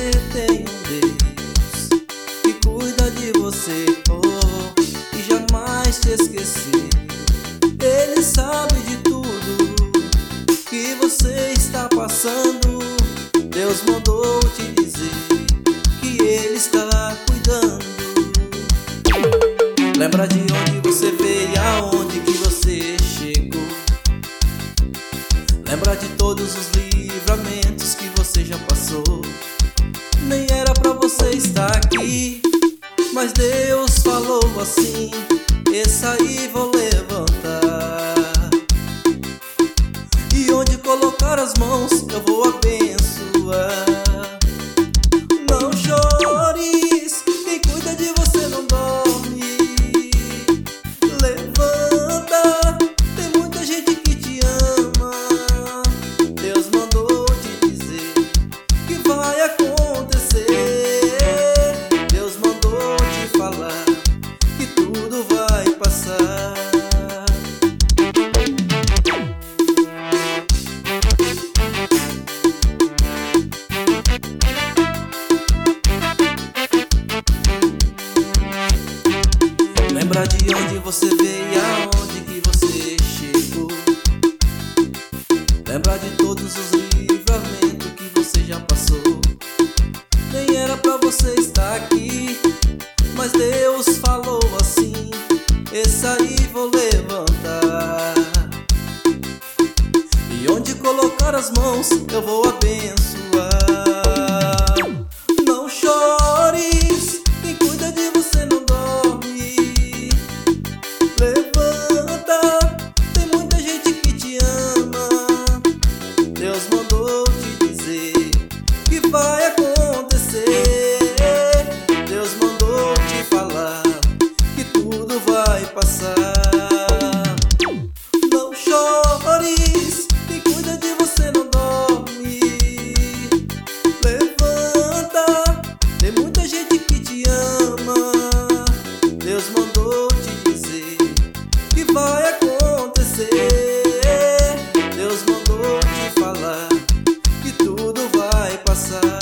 você tem um Deus que cuida de você, oh, e jamais te esqueceu. Ele sabe de tudo que você está passando. Deus mandou te dizer que Ele está cuidando. Lembra de onde você veio e aonde que você chegou. Lembra de todos os livramentos que você já passou. Nem era pra você estar aqui, mas Deus falou assim: esse aí vou levantar, e onde colocar as mãos eu vou abençoar. Não chores, quem cuida de você não dorme. Levanta, tem muita gente que te ama. Deus mandou te dizer que vai acontecer. Deus mandou te falar que tudo vai passar. Lembra de onde você veio e aonde que você chegou. Lembra de todos os livramentos que você já passou. Nem era pra você estar aqui, mas Deus falou assim: esse aí vou levantar, e onde colocar as mãos eu vou abençoar. Não chores, quem cuida de você não dorme. Levanta, tem muita gente que te ama. Deus mandou te dizer que vai acontecer. Deus mandou te falar que tudo vai passar. Não chores, quem cuida de você não dorme. Levanta, tem muita gente que te ama. Deus mandou te dizer que vai acontecer. Deus mandou te falar que tudo vai passar.